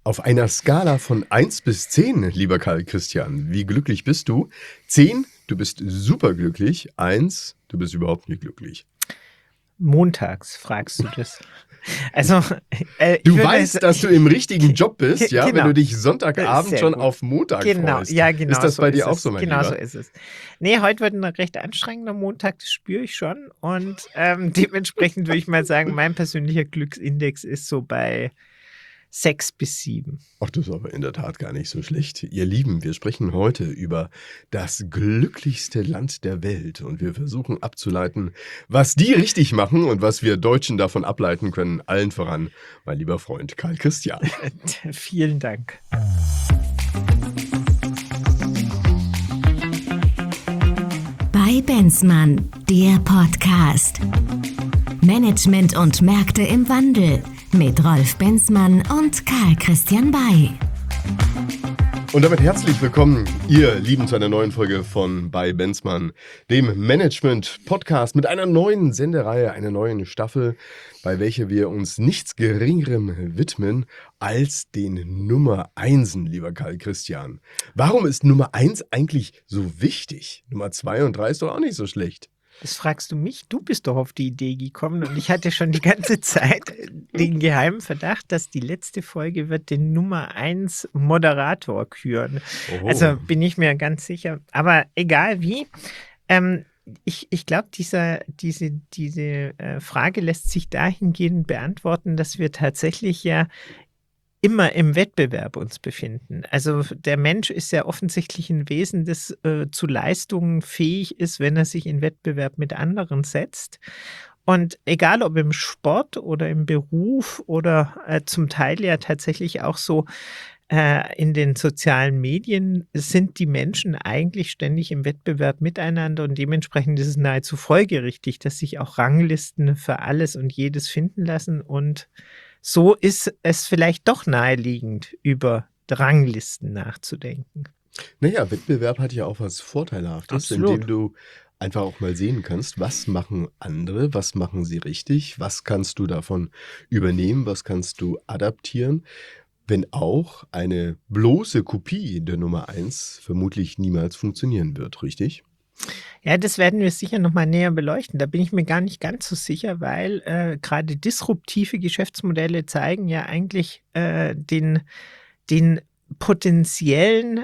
Auf einer Skala von 1 bis 10, lieber Karl Christian, wie glücklich bist du? 10, du bist superglücklich. 1, du bist überhaupt nicht glücklich. Montags fragst du das. Also, Du weißt, dass du im richtigen Job bist, ja, wenn du dich Sonntagabend Sehr schon gut. auf Montag freust. Ja, genau. Ist das so bei dir ist auch es. so, mein Genau Lieber? so ist es. Nee, heute wird ein recht anstrengender Montag, das spüre ich schon. Und dementsprechend würde ich mal sagen, mein persönlicher Glücksindex ist so bei 6 bis 7. Ach, das ist aber in der Tat gar nicht so schlecht. Ihr Lieben, wir sprechen heute über das glücklichste Land der Welt und wir versuchen abzuleiten, was die richtig machen und was wir Deutschen davon ableiten können. Allen voran, mein lieber Freund Karl Christian. Vielen Dank. Bei Benzmann, der Podcast. Management und Märkte im Wandel mit Rolf Benzmann und Karl Christian Bay. Und damit herzlich willkommen, ihr Lieben, zu einer neuen Folge von Bei Benzmann, dem Management-Podcast mit einer neuen Sendereihe, einer neuen Staffel, bei welcher wir uns nichts Geringerem widmen als den Nummer 1, lieber Karl Christian. Warum ist Nummer 1 eigentlich so wichtig? Nummer 2 und 3 ist doch auch nicht so schlecht. Das fragst du mich? Du bist doch auf die Idee gekommen und ich hatte schon die ganze Zeit den geheimen Verdacht, dass die letzte Folge wird den Nummer 1 Moderator küren. Oho. Also bin ich mir ganz sicher. Aber egal wie, ich glaube, diese Frage lässt sich dahingehend beantworten, dass wir tatsächlich ja immer im Wettbewerb uns befinden. Also der Mensch ist ja offensichtlich ein Wesen, das zu Leistungen fähig ist, wenn er sich in Wettbewerb mit anderen setzt. Und egal ob im Sport oder im Beruf oder zum Teil ja tatsächlich auch so in den sozialen Medien, sind die Menschen eigentlich ständig im Wettbewerb miteinander und dementsprechend ist es nahezu folgerichtig, dass sich auch Ranglisten für alles und jedes finden lassen und so ist es vielleicht doch naheliegend, über Ranglisten nachzudenken. Naja, Wettbewerb hat ja auch was Vorteilhaftes, Absolut. indem du einfach auch mal sehen kannst, was machen andere, was machen sie richtig, was kannst du davon übernehmen, was kannst du adaptieren, wenn auch eine bloße Kopie der Nummer 1 vermutlich niemals funktionieren wird, richtig? Ja, das werden wir sicher nochmal näher beleuchten. Da bin ich mir gar nicht ganz so sicher, weil gerade disruptive Geschäftsmodelle zeigen ja eigentlich den potenziellen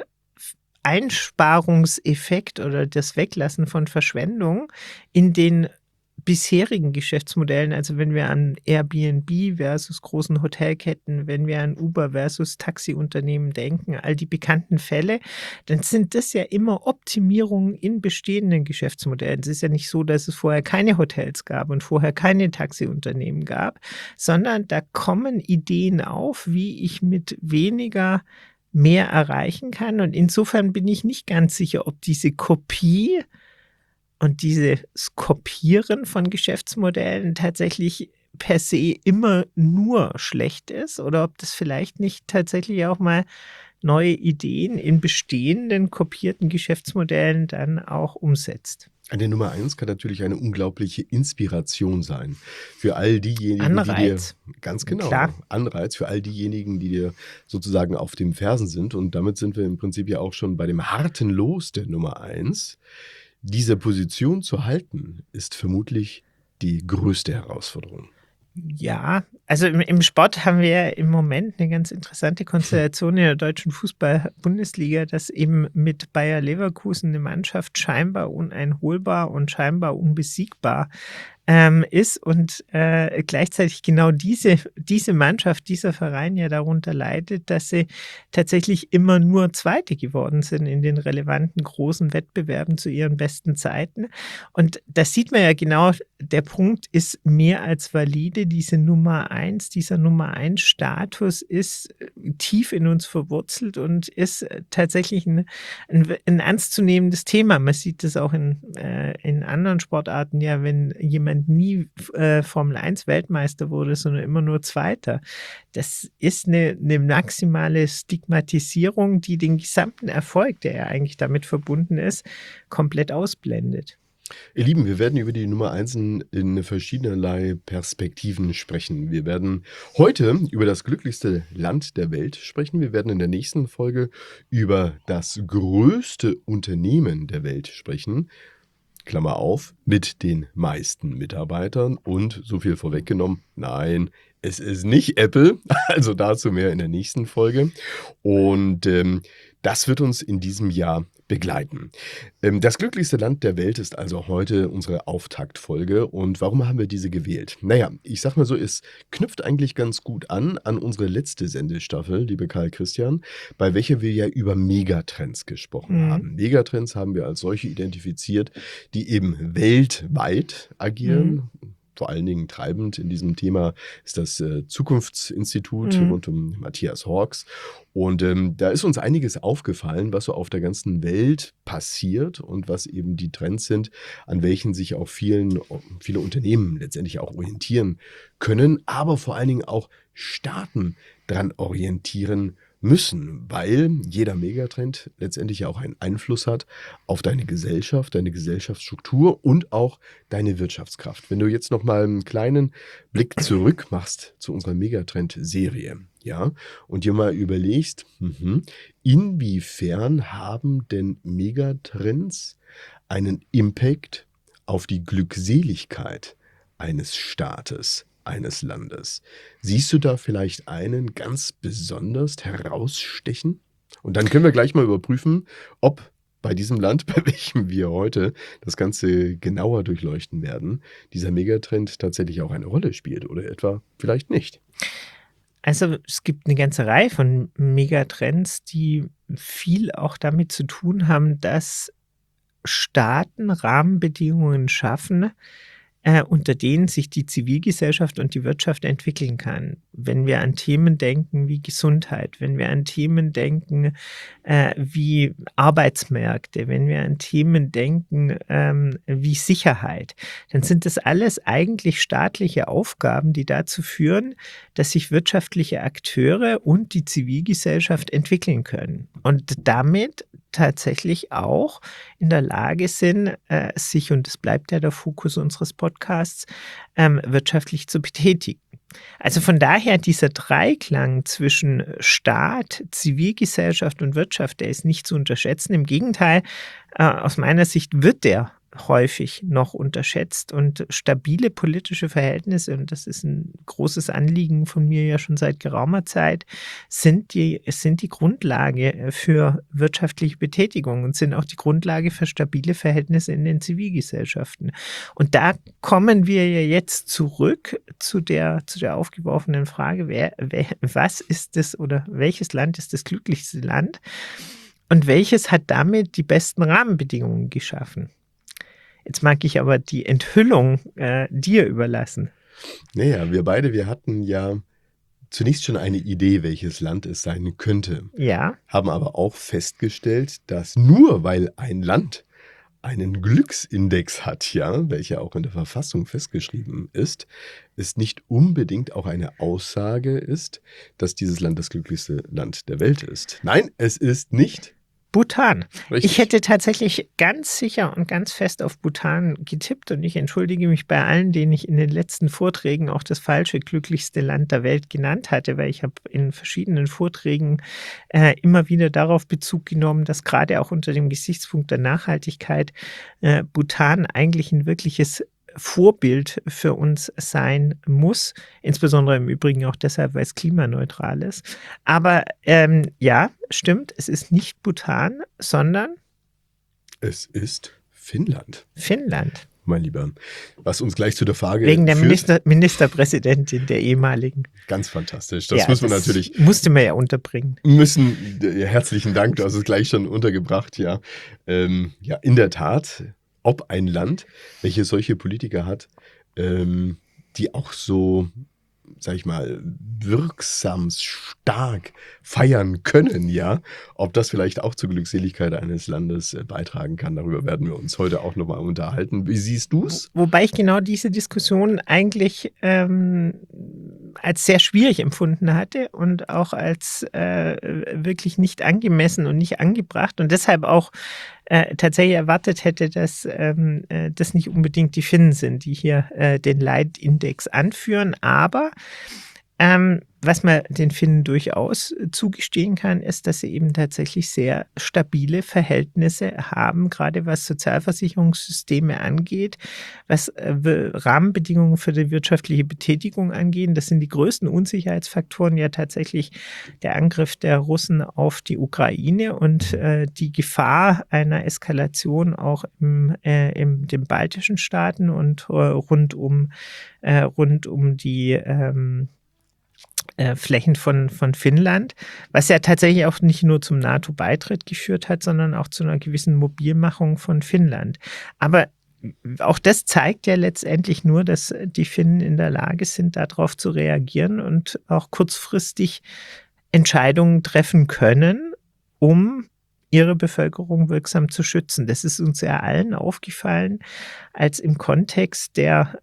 Einsparungseffekt oder das Weglassen von Verschwendung in den bisherigen Geschäftsmodellen, also wenn wir an Airbnb versus großen Hotelketten, wenn wir an Uber versus Taxiunternehmen denken, all die bekannten Fälle, dann sind das ja immer Optimierungen in bestehenden Geschäftsmodellen. Es ist ja nicht so, dass es vorher keine Hotels gab und vorher keine Taxiunternehmen gab, sondern da kommen Ideen auf, wie ich mit weniger mehr erreichen kann. Und insofern bin ich nicht ganz sicher, ob diese Kopie und dieses Kopieren von Geschäftsmodellen tatsächlich per se immer nur schlecht ist oder ob das vielleicht nicht tatsächlich auch mal neue Ideen in bestehenden kopierten Geschäftsmodellen dann auch umsetzt. Eine Nummer 1 kann natürlich eine unglaubliche Inspiration sein für all diejenigen, Anreiz. die dir, ganz genau, Klar. Anreiz für all diejenigen, die dir sozusagen auf dem Fersen sind. Und damit sind wir im Prinzip ja auch schon bei dem harten Los der Nummer 1. Diese Position zu halten, ist vermutlich die größte Herausforderung. Ja, also im Sport haben wir im Moment eine ganz interessante Konstellation in der deutschen Fußball-Bundesliga, dass eben mit Bayer Leverkusen eine Mannschaft scheinbar uneinholbar und scheinbar unbesiegbar ist und gleichzeitig genau diese Mannschaft, dieser Verein ja darunter leidet, dass sie tatsächlich immer nur Zweite geworden sind in den relevanten großen Wettbewerben zu ihren besten Zeiten. Und das sieht man ja genau, der Punkt ist mehr als valide. Dieser Nummer 1 Status ist tief in uns verwurzelt und ist tatsächlich ein ernstzunehmendes Thema. Man sieht das auch in anderen Sportarten, ja, wenn jemand nie Formel 1 Weltmeister wurde, sondern immer nur Zweiter. Das ist eine maximale Stigmatisierung, die den gesamten Erfolg, der ja eigentlich damit verbunden ist, komplett ausblendet. Ihr Lieben, wir werden über die Nummer 1 in verschiedenerlei Perspektiven sprechen. Wir werden heute über das glücklichste Land der Welt sprechen. Wir werden in der nächsten Folge über das größte Unternehmen der Welt sprechen. Klammer auf, mit den meisten Mitarbeitern und so viel vorweggenommen, nein, es ist nicht Apple, also dazu mehr in der nächsten Folge. Und das wird uns in diesem Jahr begleiten. Das glücklichste Land der Welt ist also heute unsere Auftaktfolge. Und warum haben wir diese gewählt? Naja, ich sag mal so, es knüpft eigentlich ganz gut an unsere letzte Sendestaffel, liebe Karl Christian, bei welcher wir ja über Megatrends gesprochen haben. Megatrends haben wir als solche identifiziert, die eben weltweit agieren. Vor allen Dingen treibend in diesem Thema ist das Zukunftsinstitut rund um Matthias Hawks. Und da ist uns einiges aufgefallen, was so auf der ganzen Welt passiert und was eben die Trends sind, an welchen sich auch viele Unternehmen letztendlich auch orientieren können, aber vor allen Dingen auch Staaten dran orientieren müssen, weil jeder Megatrend letztendlich ja auch einen Einfluss hat auf deine Gesellschaft, deine Gesellschaftsstruktur und auch deine Wirtschaftskraft. Wenn du jetzt noch mal einen kleinen Blick zurück machst zu unserer Megatrend-Serie, ja, und dir mal überlegst, inwiefern haben denn Megatrends einen Impact auf die Glückseligkeit eines Staates, eines Landes? Siehst du da vielleicht einen ganz besonders herausstechen? Und dann können wir gleich mal überprüfen, ob bei diesem Land, bei welchem wir heute das Ganze genauer durchleuchten werden, dieser Megatrend tatsächlich auch eine Rolle spielt oder etwa vielleicht nicht. Also es gibt eine ganze Reihe von Megatrends, die viel auch damit zu tun haben, dass Staaten Rahmenbedingungen schaffen, unter denen sich die Zivilgesellschaft und die Wirtschaft entwickeln kann. Wenn wir an Themen denken wie Gesundheit, wenn wir an Themen denken wie Arbeitsmärkte, wenn wir an Themen denken wie Sicherheit, dann sind das alles eigentlich staatliche Aufgaben, die dazu führen, dass sich wirtschaftliche Akteure und die Zivilgesellschaft entwickeln können und damit tatsächlich auch in der Lage sind, sich, und das bleibt ja der Fokus unseres Podcasts, wirtschaftlich zu betätigen. Also von daher dieser Dreiklang zwischen Staat, Zivilgesellschaft und Wirtschaft, der ist nicht zu unterschätzen. Im Gegenteil, aus meiner Sicht wird der häufig noch unterschätzt und stabile politische Verhältnisse, und das ist ein großes Anliegen von mir ja schon seit geraumer Zeit, sind die Grundlage für wirtschaftliche Betätigung und sind auch die Grundlage für stabile Verhältnisse in den Zivilgesellschaften. Und da kommen wir ja jetzt zurück zu der aufgeworfenen Frage, was ist das oder welches Land ist das glücklichste Land und welches hat damit die besten Rahmenbedingungen geschaffen? Jetzt mag ich aber die Enthüllung dir überlassen. Naja, wir hatten ja zunächst schon eine Idee, welches Land es sein könnte. Ja. Haben aber auch festgestellt, dass nur weil ein Land einen Glücksindex hat, ja, welcher auch in der Verfassung festgeschrieben ist, es nicht unbedingt auch eine Aussage ist, dass dieses Land das glücklichste Land der Welt ist. Nein, es ist nicht Bhutan. Richtig. Ich hätte tatsächlich ganz sicher und ganz fest auf Bhutan getippt und ich entschuldige mich bei allen, denen ich in den letzten Vorträgen auch das falsche glücklichste Land der Welt genannt hatte, weil ich habe in verschiedenen Vorträgen immer wieder darauf Bezug genommen, dass gerade auch unter dem Gesichtspunkt der Nachhaltigkeit Bhutan eigentlich ein wirkliches Vorbild für uns sein muss, insbesondere im Übrigen auch deshalb, weil es klimaneutral ist. Aber ja, stimmt, es ist nicht Bhutan, sondern es ist Finnland. Finnland. Mein Lieber, was uns gleich zu der Frage wegen der führt, Ministerpräsidentin der ehemaligen. Ganz fantastisch. Das müssen wir natürlich. Musste man ja unterbringen. Herzlichen Dank, du hast es gleich schon untergebracht, ja. Ja, in der Tat, ob ein Land, welches solche Politiker hat, die auch so, sag ich mal, wirksam stark feiern können, ja, ob das vielleicht auch zur Glückseligkeit eines Landes beitragen kann. Darüber werden wir uns heute auch nochmal unterhalten. Wie siehst du es? Wobei ich genau diese Diskussion eigentlich als sehr schwierig empfunden hatte und auch als wirklich nicht angemessen und nicht angebracht und deshalb auch tatsächlich erwartet hätte, dass das nicht unbedingt die Finnen sind, die hier den Leitindex anführen. Aber was man den Finnen durchaus zugestehen kann, ist, dass sie eben tatsächlich sehr stabile Verhältnisse haben, gerade was Sozialversicherungssysteme angeht, was Rahmenbedingungen für die wirtschaftliche Betätigung angeht. Das sind die größten Unsicherheitsfaktoren ja tatsächlich der Angriff der Russen auf die Ukraine und die Gefahr einer Eskalation auch in den baltischen Staaten und rund um die Flächen von Finnland, was ja tatsächlich auch nicht nur zum NATO-Beitritt geführt hat, sondern auch zu einer gewissen Mobilmachung von Finnland. Aber auch das zeigt ja letztendlich nur, dass die Finnen in der Lage sind, darauf zu reagieren und auch kurzfristig Entscheidungen treffen können, um ihre Bevölkerung wirksam zu schützen. Das ist uns ja allen aufgefallen, als im Kontext der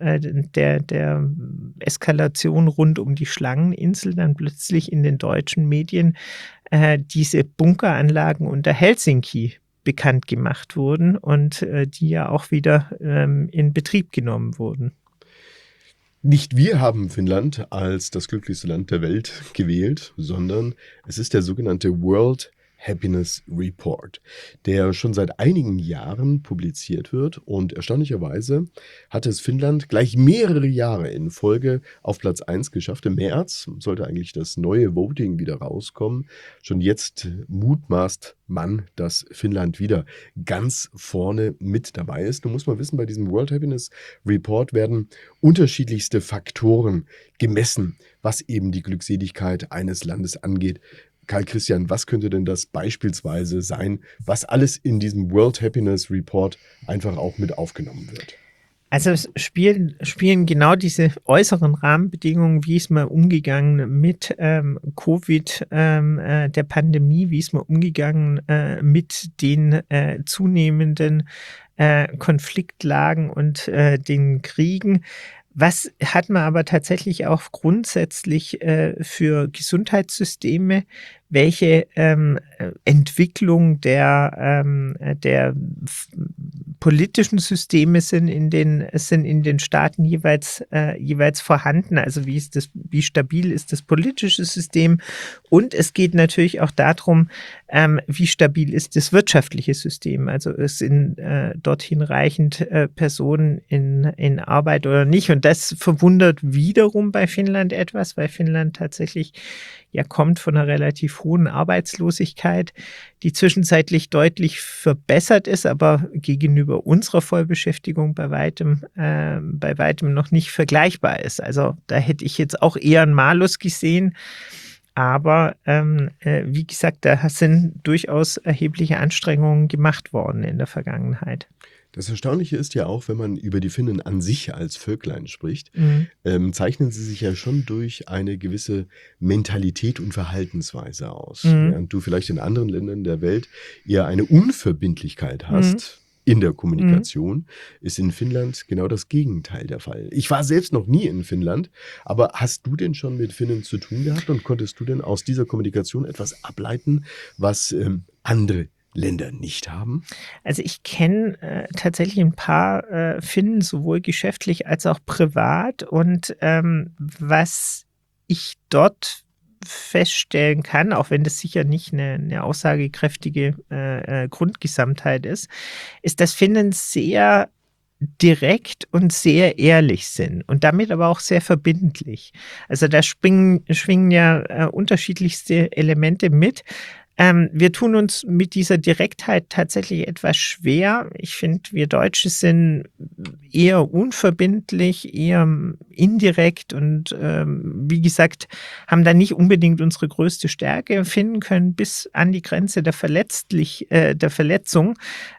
Eskalation rund um die Schlangeninsel dann plötzlich in den deutschen Medien diese Bunkeranlagen unter Helsinki bekannt gemacht wurden und die ja auch wieder in Betrieb genommen wurden. Nicht wir haben Finnland als das glücklichste Land der Welt gewählt, sondern es ist der sogenannte World Happiness Report, der schon seit einigen Jahren publiziert wird und erstaunlicherweise hat es Finnland gleich mehrere Jahre in Folge auf Platz 1 geschafft. Im März sollte eigentlich das neue Voting wieder rauskommen. Schon jetzt mutmaßt man, dass Finnland wieder ganz vorne mit dabei ist. Nun muss man wissen, bei diesem World Happiness Report werden unterschiedlichste Faktoren gemessen, was eben die Glückseligkeit eines Landes angeht. Karl Christian, was könnte denn das beispielsweise sein, was alles in diesem World Happiness Report einfach auch mit aufgenommen wird? Also es spielen genau diese äußeren Rahmenbedingungen, wie ist man umgegangen mit Covid, der Pandemie, wie ist man umgegangen mit den zunehmenden Konfliktlagen und den Kriegen. Was hat man aber tatsächlich auch grundsätzlich für Gesundheitssysteme? Welche Entwicklung der politischen Systeme sind in den Staaten jeweils vorhanden? Also wie stabil ist das politische System? Und es geht natürlich auch darum, wie stabil ist das wirtschaftliche System? Also es sind dort hinreichend Personen in Arbeit oder nicht? Und das verwundert wiederum bei Finnland etwas, weil Finnland tatsächlich ja kommt von einer relativ hohen Arbeitslosigkeit, die zwischenzeitlich deutlich verbessert ist, aber gegenüber unserer Vollbeschäftigung bei weitem noch nicht vergleichbar ist. Also da hätte ich jetzt auch eher einen Malus gesehen. Aber wie gesagt, da sind durchaus erhebliche Anstrengungen gemacht worden in der Vergangenheit. Das Erstaunliche ist ja auch, wenn man über die Finnen an sich als Völklein spricht, zeichnen sie sich ja schon durch eine gewisse Mentalität und Verhaltensweise aus. Während du vielleicht in anderen Ländern der Welt eher eine Unverbindlichkeit hast in der Kommunikation, ist in Finnland genau das Gegenteil der Fall. Ich war selbst noch nie in Finnland, aber hast du denn schon mit Finnen zu tun gehabt und konntest du denn aus dieser Kommunikation etwas ableiten, was andere Länder nicht haben? Also ich kenne tatsächlich ein paar Finnen, sowohl geschäftlich als auch privat. Und was ich dort feststellen kann, auch wenn das sicher nicht eine aussagekräftige Grundgesamtheit ist, dass Finnen sehr direkt und sehr ehrlich sind und damit aber auch sehr verbindlich. Also da schwingen ja unterschiedlichste Elemente mit. Wir tun uns mit dieser Direktheit tatsächlich etwas schwer. Ich finde, wir Deutsche sind eher unverbindlich, eher indirekt und wie gesagt, haben da nicht unbedingt unsere größte Stärke finden können, bis an die Grenze der Verletzung.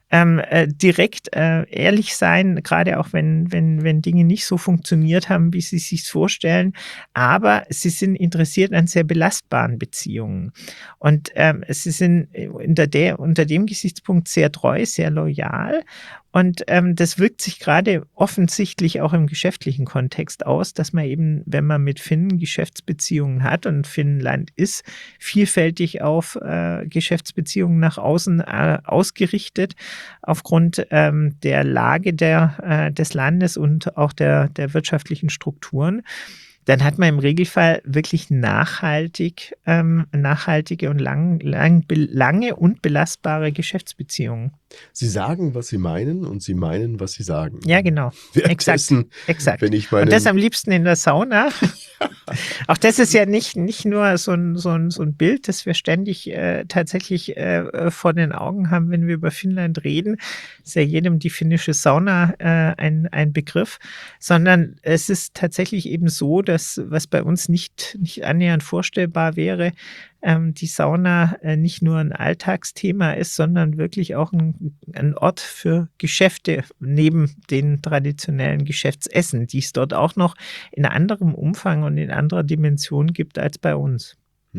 Direkt ehrlich sein, gerade auch wenn Dinge nicht so funktioniert haben, wie sie es sich vorstellen. Aber sie sind interessiert an sehr belastbaren Beziehungen. Und sie sind unter dem Gesichtspunkt sehr treu, sehr loyal. Und das wirkt sich gerade offensichtlich auch im geschäftlichen Kontext aus, dass man eben, wenn man mit Finnen Geschäftsbeziehungen hat, und Finnland ist vielfältig auf Geschäftsbeziehungen nach außen ausgerichtet, aufgrund der Lage des Landes und auch der wirtschaftlichen Strukturen, dann hat man im Regelfall wirklich nachhaltige und lange und belastbare Geschäftsbeziehungen. Sie sagen, was Sie meinen und Sie meinen, was Sie sagen. Ja, genau. Exakt. Wenn ich Und das am liebsten in der Sauna. Auch das ist ja nicht nur so ein Bild, das wir ständig tatsächlich vor den Augen haben, wenn wir über Finnland reden. Ist ja jedem die finnische Sauna ein Begriff, sondern es ist tatsächlich eben so, dass, was bei uns nicht annähernd vorstellbar wäre, die Sauna nicht nur ein Alltagsthema ist, sondern wirklich auch ein Ort für Geschäfte neben den traditionellen Geschäftsessen, die es dort auch noch in anderem Umfang und in anderer Dimension gibt als bei uns.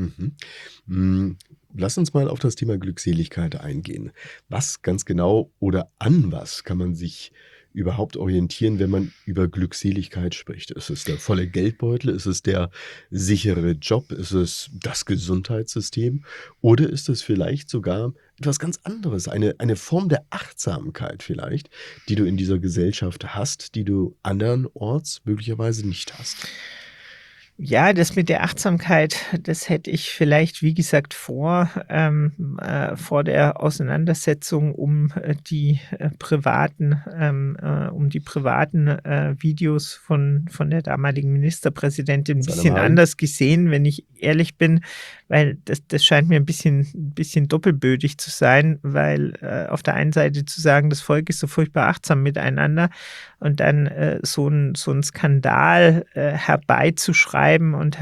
Lass uns mal auf das Thema Glückseligkeit eingehen. Was ganz genau oder an was kann man sich überhaupt orientieren, wenn man über Glückseligkeit spricht? Ist es der volle Geldbeutel? Ist es der sichere Job? Ist es das Gesundheitssystem? Oder ist es vielleicht sogar etwas ganz anderes, eine Form der Achtsamkeit vielleicht, die du in dieser Gesellschaft hast, die du andernorts möglicherweise nicht hast? Ja, das mit der Achtsamkeit, das hätte ich vielleicht, wie gesagt, vor der Auseinandersetzung um die privaten Videos von der damaligen Ministerpräsidentin ein bisschen anders gesehen, wenn ich ehrlich bin, weil das scheint mir ein bisschen doppelbödig zu sein, weil auf der einen Seite zu sagen, das Volk ist so furchtbar achtsam miteinander und dann so ein Skandal herbeizuschreiben und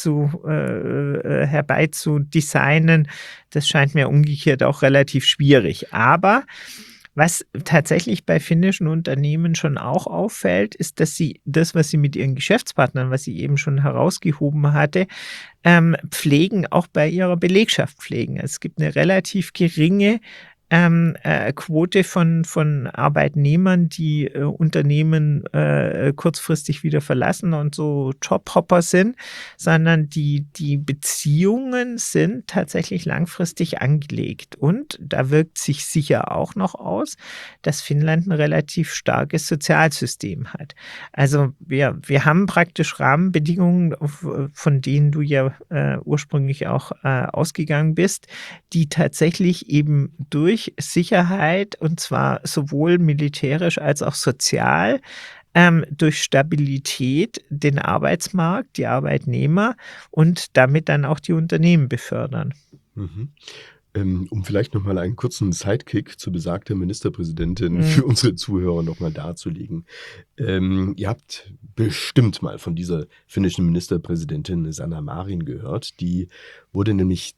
herbeizudesignen, das scheint mir umgekehrt auch relativ schwierig. Aber was tatsächlich bei finnischen Unternehmen schon auch auffällt, ist, dass sie das, was sie mit ihren Geschäftspartnern, was sie eben schon herausgehoben hatte, pflegen, auch bei ihrer Belegschaft pflegen. Es gibt eine relativ geringe Quote von Arbeitnehmern, die Unternehmen kurzfristig wieder verlassen und so Jobhopper sind, sondern die Beziehungen sind tatsächlich langfristig angelegt. Und da wirkt sich sicher auch noch aus, dass Finnland ein relativ starkes Sozialsystem hat. Also wir haben praktisch Rahmenbedingungen, von denen du ja ursprünglich auch ausgegangen bist, die tatsächlich eben durch Sicherheit, und zwar sowohl militärisch als auch sozial, durch Stabilität den Arbeitsmarkt, die Arbeitnehmer und damit dann auch die Unternehmen befördern. Um vielleicht nochmal einen kurzen Sidekick zu besagter Ministerpräsidentin für unsere Zuhörer nochmal darzulegen. Ihr habt bestimmt mal von dieser finnischen Ministerpräsidentin Sanna Marin gehört. Die wurde nämlich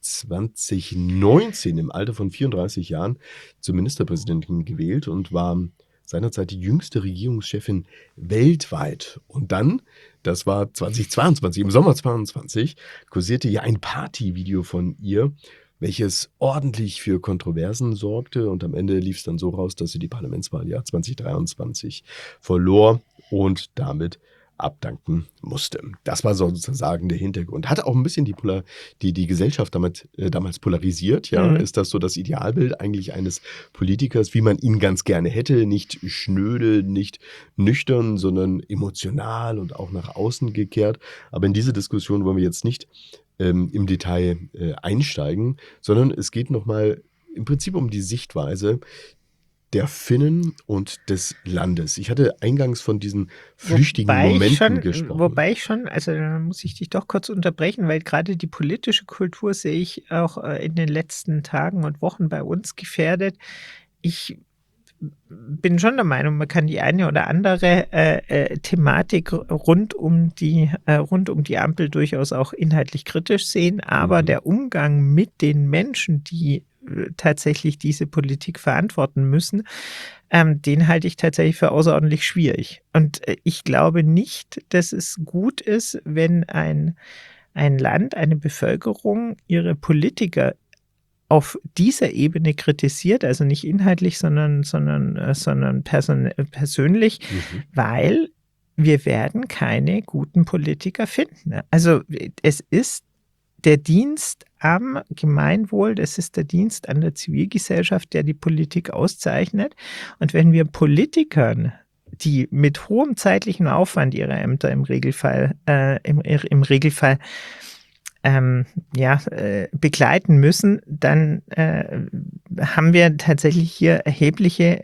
2019 im Alter von 34 Jahren zur Ministerpräsidentin gewählt und war seinerzeit die jüngste Regierungschefin weltweit. Und dann, das war 2022, im Sommer 2022, kursierte ja ein Partyvideo von ihr, welches ordentlich für Kontroversen sorgte, und am Ende lief es dann so raus, dass sie die Parlamentswahljahr 2023 verlor und damit abdanken musste. Das war sozusagen der Hintergrund. Hat auch ein bisschen die Gesellschaft damals polarisiert. Ja? Ist das so das Idealbild eigentlich eines Politikers, wie man ihn ganz gerne hätte? Nicht schnöde, nicht nüchtern, emotional, emotional und auch nach außen gekehrt. Aber in diese Diskussion wollen wir jetzt nicht im Detail einsteigen, sondern es geht nochmal im Prinzip um die Sichtweise der Finnen und des Landes. Ich hatte eingangs von diesen flüchtigen Momenten gesprochen. Also da muss ich dich doch kurz unterbrechen, weil gerade die politische Kultur sehe ich auch in den letzten Tagen und Wochen bei uns gefährdet. Ich bin schon der Meinung, man kann die eine oder andere Thematik rund um die Ampel durchaus auch inhaltlich kritisch sehen, aber der Umgang mit den Menschen, die tatsächlich diese Politik verantworten müssen, den halte ich tatsächlich für außerordentlich schwierig. Und ich glaube nicht, dass es gut ist, wenn ein Land, eine Bevölkerung ihre Politiker auf dieser Ebene kritisiert, also nicht inhaltlich, sondern persönlich, weil wir werden keine guten Politiker finden. Also es ist der Dienst am Gemeinwohl, das ist der Dienst an der Zivilgesellschaft, der die Politik auszeichnet. Und wenn wir Politikern, die mit hohem zeitlichen Aufwand ihre Ämter im Regelfall begleiten müssen, dann haben wir tatsächlich hier erhebliche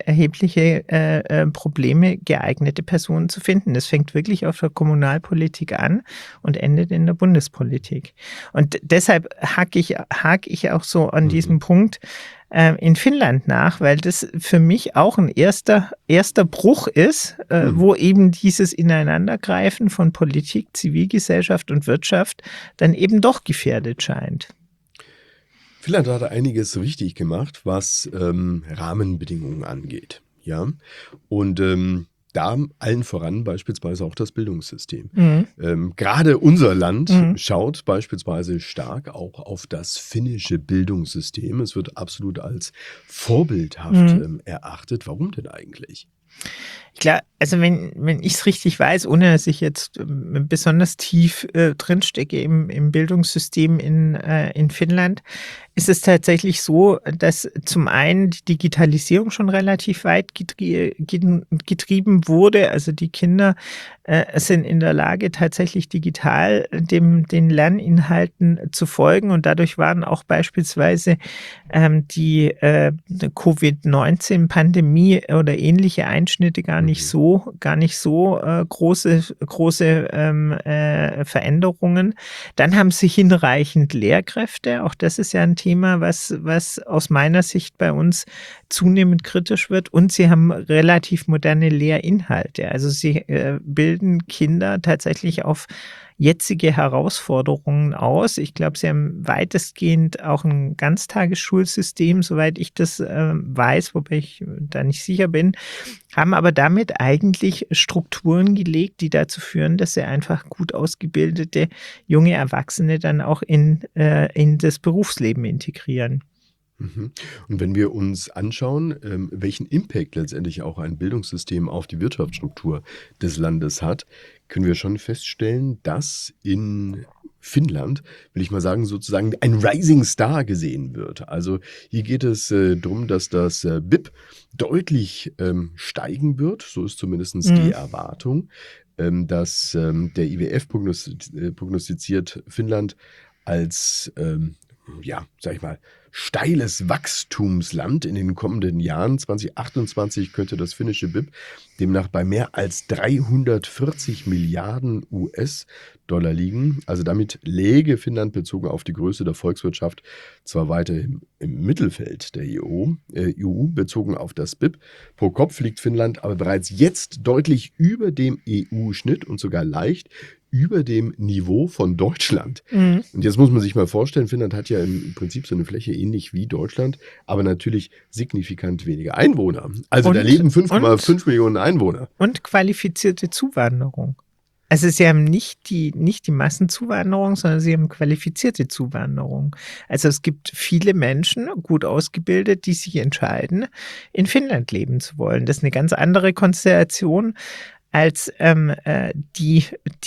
Probleme, geeignete Personen zu finden. Das fängt wirklich auf der Kommunalpolitik an und endet in der Bundespolitik. Und deshalb hake ich auch so an diesem Punkt in Finnland nach, weil das für mich auch ein erster Bruch ist, wo eben dieses Ineinandergreifen von Politik, Zivilgesellschaft und Wirtschaft dann eben doch gefährdet scheint. Finnland hat einiges richtig gemacht, was Rahmenbedingungen angeht. Ja? Und da allen voran beispielsweise auch das Bildungssystem. Gerade unser Land schaut beispielsweise stark auch auf das finnische Bildungssystem. Es wird absolut als vorbildhaft erachtet. Warum denn eigentlich? Klar, also wenn ich es richtig weiß, ohne dass ich jetzt besonders tief drinstecke im Bildungssystem in Finnland, ist es tatsächlich so, dass zum einen die Digitalisierung schon relativ weit getrieben wurde. Also die Kinder sind in der Lage, tatsächlich digital den Lerninhalten zu folgen. Und dadurch waren auch beispielsweise die Covid-19-Pandemie oder ähnliche Einschnitte gar nicht so große Veränderungen. Dann haben sie hinreichend Lehrkräfte. Auch das ist ja ein Thema, was aus meiner Sicht bei uns zunehmend kritisch wird. Und sie haben relativ moderne Lehrinhalte. Also sie bilden Kinder tatsächlich auf jetzige Herausforderungen aus. Ich glaube, sie haben weitestgehend auch ein Ganztagesschulsystem, soweit ich das weiß, wobei ich da nicht sicher bin, haben aber damit eigentlich Strukturen gelegt, die dazu führen, dass sie einfach gut ausgebildete junge Erwachsene dann auch in das Berufsleben integrieren. Und wenn wir uns anschauen, welchen Impact letztendlich auch ein Bildungssystem auf die Wirtschaftsstruktur des Landes hat, können wir schon feststellen, dass in Finnland, will ich mal sagen, sozusagen ein Rising Star gesehen wird. Also hier geht es darum, dass das BIP deutlich steigen wird, so ist zumindest die Erwartung, dass der IWF prognostiziert Finnland als sag ich mal, steiles Wachstumsland in den kommenden Jahren. 2028 könnte das finnische BIP demnach bei mehr als 340 Milliarden US-Dollar liegen. Also damit läge Finnland bezogen auf die Größe der Volkswirtschaft zwar weiterhin im Mittelfeld der EU, bezogen auf das BIP. Pro Kopf liegt Finnland aber bereits jetzt deutlich über dem EU-Schnitt und sogar leicht über dem Niveau von Deutschland. Und jetzt muss man sich mal vorstellen, Finnland hat ja im Prinzip so eine Fläche ähnlich wie Deutschland, aber natürlich signifikant weniger Einwohner. Also da leben 5,5 Millionen Einwohner. Und qualifizierte Zuwanderung. Also sie haben nicht die Massenzuwanderung, sondern sie haben qualifizierte Zuwanderung. Also es gibt viele Menschen, gut ausgebildet, die sich entscheiden, in Finnland leben zu wollen. Das ist eine ganz andere Konstellation als die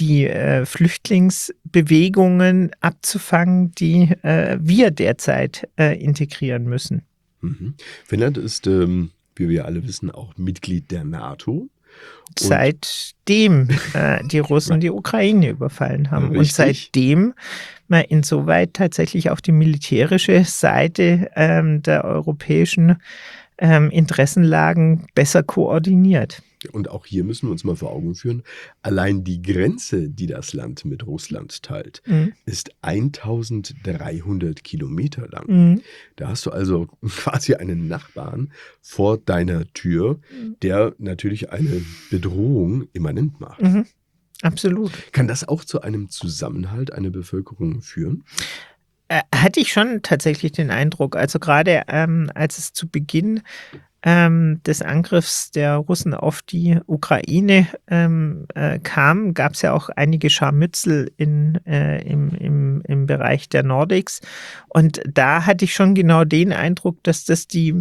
Flüchtlingsbewegungen abzufangen, die wir derzeit integrieren müssen. Finnland ist, wie wir alle wissen, auch Mitglied der NATO. Seitdem die Russen die Ukraine überfallen haben. Richtig. Und seitdem man insoweit tatsächlich auch die militärische Seite der europäischen Interessenlagen besser koordiniert. Und auch hier müssen wir uns mal vor Augen führen, allein die Grenze, die das Land mit Russland teilt, ist 1300 Kilometer lang. Da hast du also quasi einen Nachbarn vor deiner Tür, der natürlich eine Bedrohung immanent macht. Absolut. Kann das auch zu einem Zusammenhalt einer Bevölkerung führen? Hatte ich schon tatsächlich den Eindruck, also gerade als es zu Beginn des Angriffs der Russen auf die Ukraine kam, gab es ja auch einige Scharmützel im Bereich der Nordics. Und da hatte ich schon genau den Eindruck, dass das die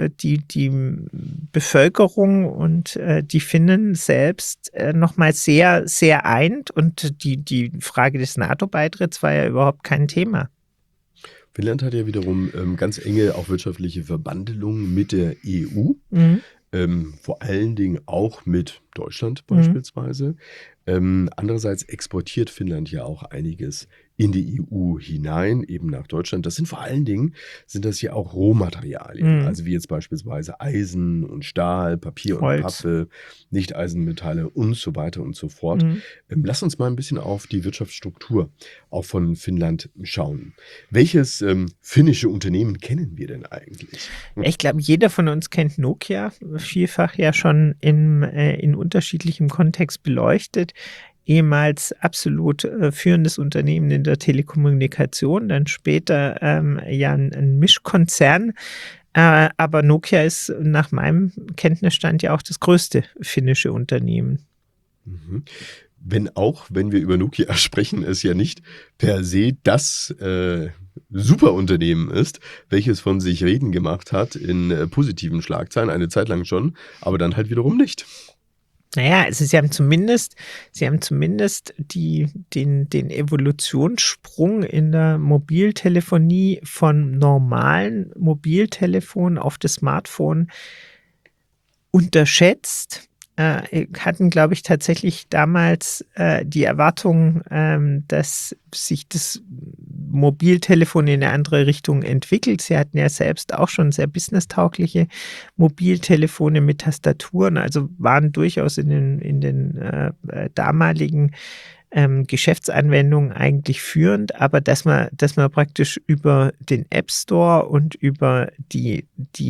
Bevölkerung und die Finnen selbst nochmal sehr, sehr eint. Und die Frage des NATO-Beitritts war ja überhaupt kein Thema. Finnland hat ja wiederum ganz enge auch wirtschaftliche Verbandelungen mit der EU, vor allen Dingen auch mit Deutschland beispielsweise. Andererseits exportiert Finnland ja auch einiges in die EU hinein, eben nach Deutschland. Das sind vor allen Dingen, sind das ja auch Rohmaterialien, also wie jetzt beispielsweise Eisen und Stahl, Papier und Pappe, Nicht-Eisenmetalle und so weiter und so fort. Lass uns mal ein bisschen auf die Wirtschaftsstruktur auch von Finnland schauen. Welches finnische Unternehmen kennen wir denn eigentlich? Ich glaube, jeder von uns kennt Nokia, vielfach ja schon in unterschiedlichem Kontext beleuchtet. Ehemals absolut führendes Unternehmen in der Telekommunikation, dann später ja ein Mischkonzern. Aber Nokia ist nach meinem Kenntnisstand ja auch das größte finnische Unternehmen. Wenn wir über Nokia sprechen, es ja nicht per se das Superunternehmen ist, welches von sich reden gemacht hat in positiven Schlagzeilen, eine Zeit lang schon, aber dann halt wiederum nicht. Naja, also sie haben zumindest den Evolutionssprung in der Mobiltelefonie von normalen Mobiltelefonen auf das Smartphone unterschätzt. Hatten, glaube ich, tatsächlich damals die Erwartung, dass sich das Mobiltelefon in eine andere Richtung entwickelt. Sie hatten ja selbst auch schon sehr businesstaugliche Mobiltelefone mit Tastaturen, also waren durchaus in den damaligen Geschäftsanwendungen eigentlich führend, aber dass man praktisch über den App Store und über die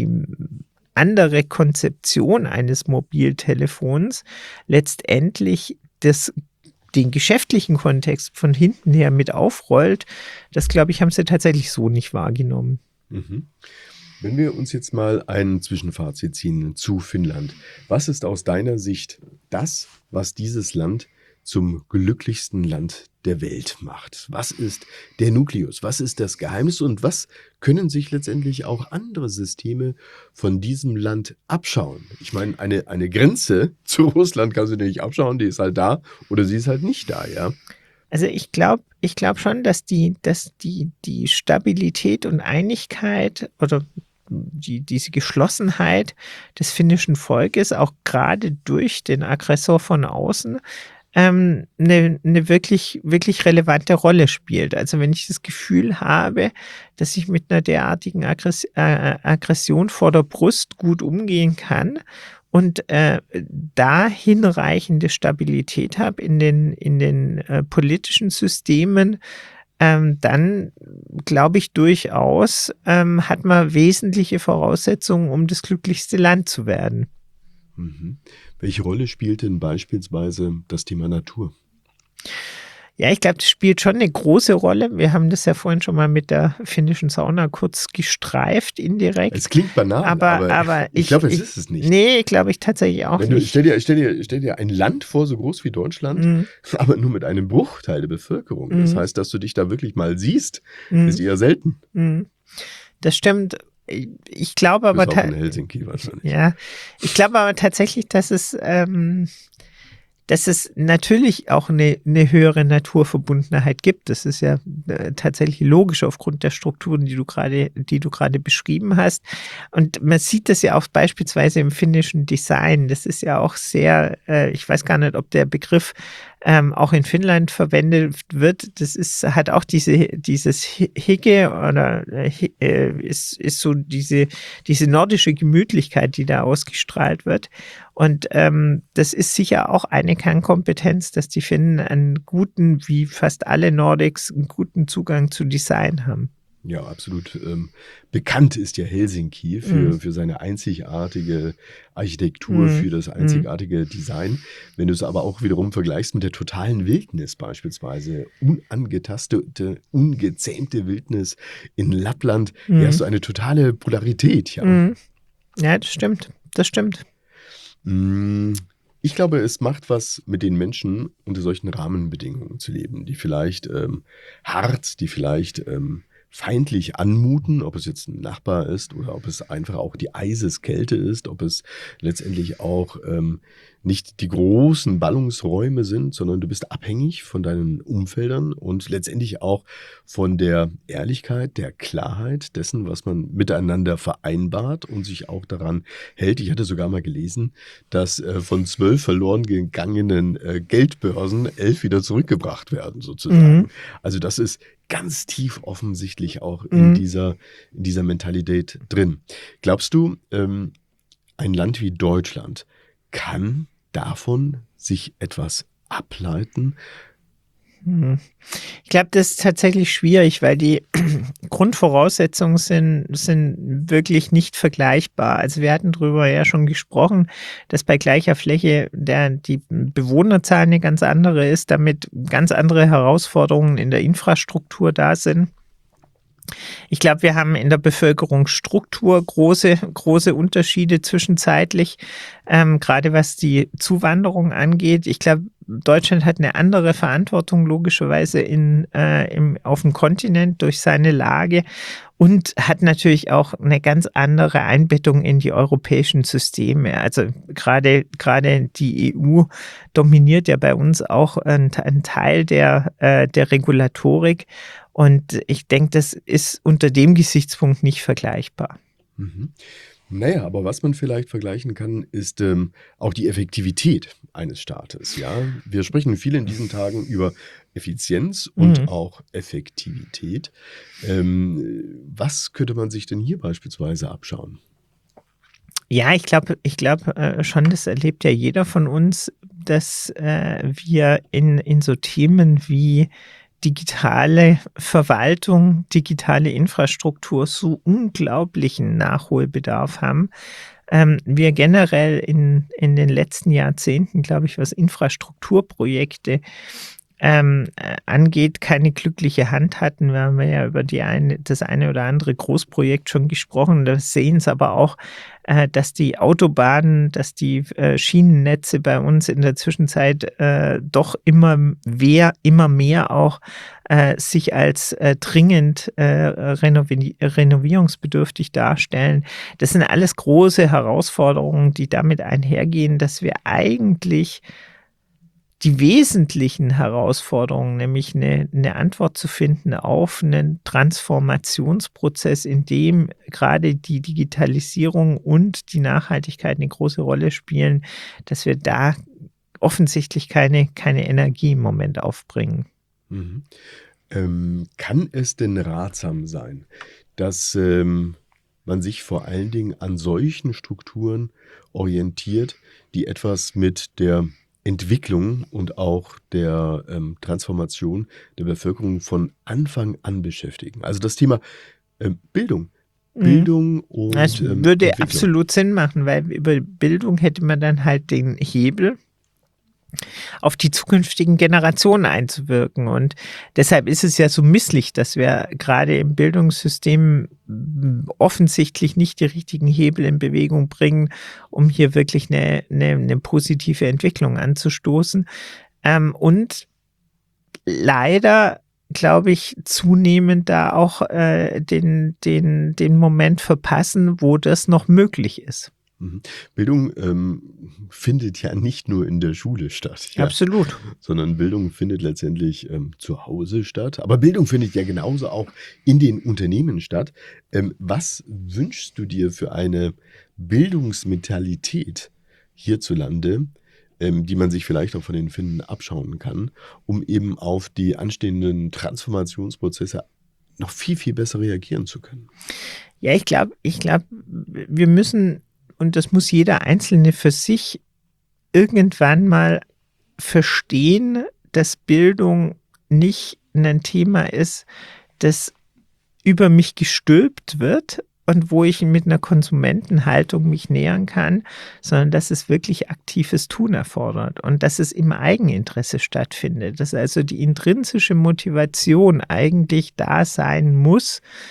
andere Konzeption eines Mobiltelefons letztendlich den geschäftlichen Kontext von hinten her mit aufrollt, das, glaube ich, haben sie tatsächlich so nicht wahrgenommen. Wenn wir uns jetzt mal ein Zwischenfazit ziehen zu Finnland, was ist aus deiner Sicht das, was dieses Land zum glücklichsten Land der Welt macht? Was ist der Nukleus? Was ist das Geheimnis? Und was können sich letztendlich auch andere Systeme von diesem Land abschauen? Ich meine, eine Grenze zu Russland kannst du dir nicht abschauen, die ist halt da oder sie ist halt nicht da, ja? Also ich glaube schon, dass die Stabilität und Einigkeit oder diese Geschlossenheit des finnischen Volkes auch gerade durch den Aggressor von außen eine wirklich, wirklich relevante Rolle spielt. Also wenn ich das Gefühl habe, dass ich mit einer derartigen Aggression vor der Brust gut umgehen kann und da hinreichende Stabilität habe in den politischen Systemen, dann glaube ich durchaus, hat man wesentliche Voraussetzungen, um das glücklichste Land zu werden. Welche Rolle spielt denn beispielsweise das Thema Natur? Ja, ich glaube, das spielt schon eine große Rolle. Wir haben das ja vorhin schon mal mit der finnischen Sauna kurz gestreift, indirekt. Es klingt banal, aber ich glaube, es ist es nicht. Nee, glaube ich tatsächlich auch nicht. Stell dir ein Land vor, so groß wie Deutschland, aber nur mit einem Bruchteil der Bevölkerung. Das heißt, dass du dich da wirklich mal siehst, ist eher selten. Das stimmt. Ich glaube aber auch in Helsinki wahrscheinlich. Ja, ich glaube aber tatsächlich, dass es natürlich auch eine höhere Naturverbundenheit gibt. Das ist ja tatsächlich logisch aufgrund der Strukturen, die du gerade beschrieben hast. Und man sieht das ja auch beispielsweise im finnischen Design. Das ist ja auch sehr, ich weiß gar nicht, ob der Begriff auch in Finnland verwendet wird. Hat auch dieses Hygge oder ist so diese nordische Gemütlichkeit, die da ausgestrahlt wird. Und das ist sicher auch eine Kernkompetenz, dass die Finnen wie fast alle Nordics, einen guten Zugang zu Design haben. Ja, absolut. Bekannt ist ja Helsinki für seine einzigartige Architektur, für das einzigartige Design. Wenn du es aber auch wiederum vergleichst mit der totalen Wildnis beispielsweise, unangetastete, ungezähmte Wildnis in Lappland, hier hast du eine totale Polarität. Ja. Ja, das stimmt. Das stimmt. Ich glaube, es macht was mit den Menschen, unter solchen Rahmenbedingungen zu leben, die vielleicht hart, die vielleicht feindlich anmuten, ob es jetzt ein Nachbar ist oder ob es einfach auch die Eiseskälte ist, ob es letztendlich auch nicht die großen Ballungsräume sind, sondern du bist abhängig von deinen Umfeldern und letztendlich auch von der Ehrlichkeit, der Klarheit dessen, was man miteinander vereinbart und sich auch daran hält. Ich hatte sogar mal gelesen, dass von 12 verloren gegangenen Geldbörsen 11 wieder zurückgebracht werden, sozusagen. Also das ist ganz tief offensichtlich auch in dieser Mentalität drin. Glaubst du, ein Land wie Deutschland kann davon sich etwas ableiten? Ich glaube, das ist tatsächlich schwierig, weil die Grundvoraussetzungen sind wirklich nicht vergleichbar. Also wir hatten darüber ja schon gesprochen, dass bei gleicher Fläche die Bewohnerzahl eine ganz andere ist, damit ganz andere Herausforderungen in der Infrastruktur da sind. Ich glaube, wir haben in der Bevölkerungsstruktur große Unterschiede zwischenzeitlich, gerade was die Zuwanderung angeht. Ich glaube, Deutschland hat eine andere Verantwortung logischerweise auf dem Kontinent durch seine Lage und hat natürlich auch eine ganz andere Einbettung in die europäischen Systeme. Also gerade die EU dominiert ja bei uns auch einen Teil der Regulatorik. Und ich denke, das ist unter dem Gesichtspunkt nicht vergleichbar. Naja, aber was man vielleicht vergleichen kann, ist auch die Effektivität eines Staates. Ja? Wir sprechen viel in diesen Tagen über Effizienz und auch Effektivität. Was könnte man sich denn hier beispielsweise abschauen? Ja, ich glaube schon, das erlebt ja jeder von uns, dass wir in so Themen wie digitale Verwaltung, digitale Infrastruktur so unglaublichen Nachholbedarf haben. Wir generell in den letzten Jahrzehnten, glaube ich, was Infrastrukturprojekte angeht, keine glückliche Hand hatten. Wir haben ja über das eine oder andere Großprojekt schon gesprochen. Da sehen es aber auch, dass die Autobahnen, dass die Schienennetze bei uns in der Zwischenzeit doch immer mehr auch sich als dringend renovierungsbedürftig darstellen. Das sind alles große Herausforderungen, die damit einhergehen, dass wir eigentlich die wesentlichen Herausforderungen, nämlich eine Antwort zu finden auf einen Transformationsprozess, in dem gerade die Digitalisierung und die Nachhaltigkeit eine große Rolle spielen, dass wir da offensichtlich keine Energie im Moment aufbringen. Kann es denn ratsam sein, dass man sich vor allen Dingen an solchen Strukturen orientiert, die etwas mit der Entwicklung und auch der Transformation der Bevölkerung von Anfang an beschäftigen? Also das Thema Bildung. Und das würde absolut Sinn machen, weil über Bildung hätte man dann halt den Hebel, auf die zukünftigen Generationen einzuwirken. Und deshalb ist es ja so misslich, dass wir gerade im Bildungssystem offensichtlich nicht die richtigen Hebel in Bewegung bringen, um hier wirklich eine positive Entwicklung anzustoßen. Und leider, glaube ich, zunehmend da auch den Moment verpassen, wo das noch möglich ist. Bildung findet ja nicht nur in der Schule statt. Ja? Absolut. Sondern Bildung findet letztendlich zu Hause statt. Aber Bildung findet ja genauso auch in den Unternehmen statt. Was wünschst du dir für eine Bildungsmentalität hierzulande, die man sich vielleicht auch von den Finnen abschauen kann, um eben auf die anstehenden Transformationsprozesse noch viel, viel besser reagieren zu können? Ja, ich glaube, wir müssen, und das muss jeder Einzelne für sich irgendwann mal verstehen, dass Bildung nicht ein Thema ist, das über mich gestülpt wird und wo ich mit einer Konsumentenhaltung mich nähern kann, sondern dass es wirklich aktives Tun erfordert und dass es im Eigeninteresse stattfindet, dass also die intrinsische Motivation eigentlich da sein muss,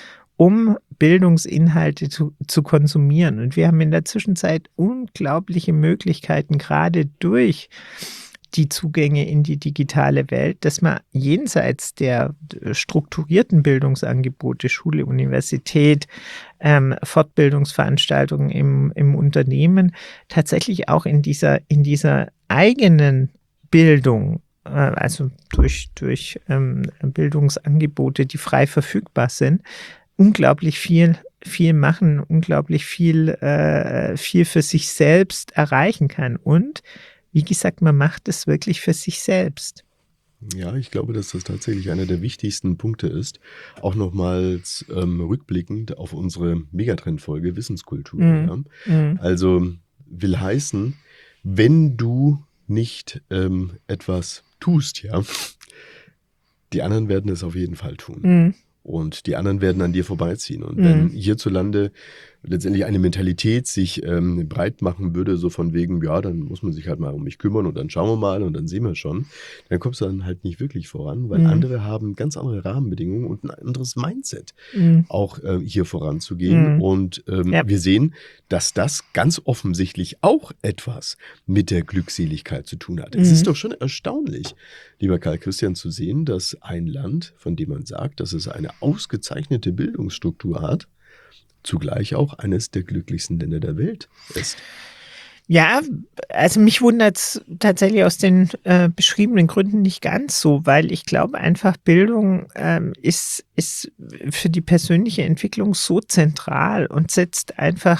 um Bildungsinhalte zu konsumieren. Und wir haben in der Zwischenzeit unglaubliche Möglichkeiten, gerade durch die Zugänge in die digitale Welt, dass man jenseits der strukturierten Bildungsangebote, Schule, Universität, Fortbildungsveranstaltungen im Unternehmen, tatsächlich auch in dieser eigenen Bildung, also durch Bildungsangebote, die frei verfügbar sind, unglaublich viel machen, unglaublich viel für sich selbst erreichen kann. Und wie gesagt, man macht es wirklich für sich selbst. Ja, ich glaube, dass das tatsächlich einer der wichtigsten Punkte ist. Auch nochmals rückblickend auf unsere Megatrend-Folge Wissenskultur. Ja? Also will heißen, wenn du nicht etwas tust, ja, die anderen werden es auf jeden Fall tun. Und die anderen werden an dir vorbeiziehen. Und wenn hierzulande letztendlich eine Mentalität sich breit machen würde, so von wegen, ja, dann muss man sich halt mal um mich kümmern und dann schauen wir mal und dann sehen wir schon, dann kommst du dann halt nicht wirklich voran, weil andere haben ganz andere Rahmenbedingungen und ein anderes Mindset, auch hier voranzugehen. Und wir sehen, dass das ganz offensichtlich auch etwas mit der Glückseligkeit zu tun hat. Es ist doch schon erstaunlich, lieber Karl Christian, zu sehen, dass ein Land, von dem man sagt, dass es eine ausgezeichnete Bildungsstruktur hat, zugleich auch eines der glücklichsten Länder der Welt ist. Ja, also mich wundert es tatsächlich aus den beschriebenen Gründen nicht ganz so, weil ich glaube einfach, Bildung ist für die persönliche Entwicklung so zentral und setzt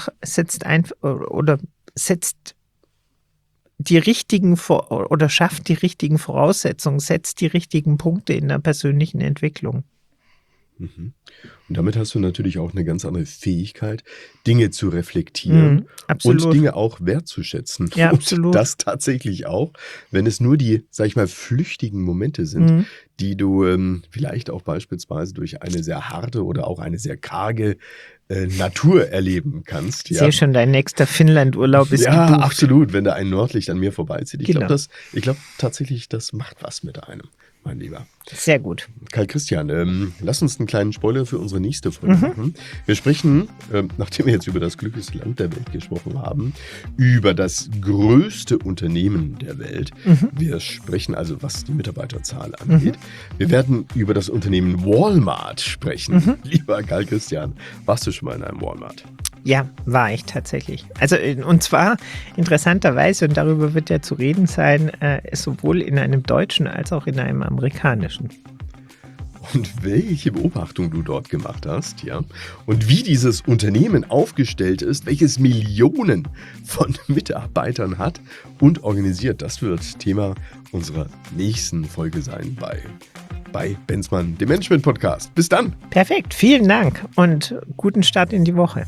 die richtigen oder schafft die richtigen Voraussetzungen, setzt die richtigen Punkte in der persönlichen Entwicklung. Und damit hast du natürlich auch eine ganz andere Fähigkeit, Dinge zu reflektieren und Dinge auch wertzuschätzen. Ja, und absolut. das tatsächlich auch, wenn es nur die, sag ich mal, flüchtigen Momente sind, die du vielleicht auch beispielsweise durch eine sehr harte oder auch eine sehr karge Natur erleben kannst. Ich sehe schon, dein nächster Finnland-Urlaub ist gebucht. Ja, absolut, wenn da ein Nordlicht an mir vorbeizieht. Ich Genau. glaube tatsächlich, das macht was mit einem, mein Lieber. Sehr gut. Karl Christian, lass uns einen kleinen Spoiler für unsere nächste Folge machen. Wir sprechen, nachdem wir jetzt über das glücklichste Land der Welt gesprochen haben, über das größte Unternehmen der Welt. Wir sprechen also, was die Mitarbeiterzahl angeht. Wir werden über das Unternehmen Walmart sprechen. Lieber Karl Christian, warst du schon mal in einem Walmart? Ja, war ich tatsächlich. Also, und zwar interessanterweise, und darüber wird ja zu reden sein, sowohl in einem deutschen als auch in einem amerikanischen. Und welche Beobachtung du dort gemacht hast, ja, und wie dieses Unternehmen aufgestellt ist, welches Millionen von Mitarbeitern hat und organisiert, das wird Thema unserer nächsten Folge sein bei Bensmann, dem Management-Podcast. Bis dann. Perfekt, vielen Dank und guten Start in die Woche.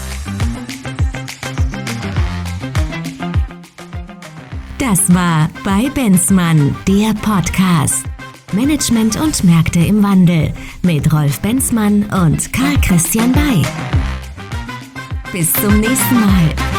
Das war bei Bensmann, der Podcast. Management und Märkte im Wandel mit Rolf Bensmann und Karl Christian Bay. Bis zum nächsten Mal.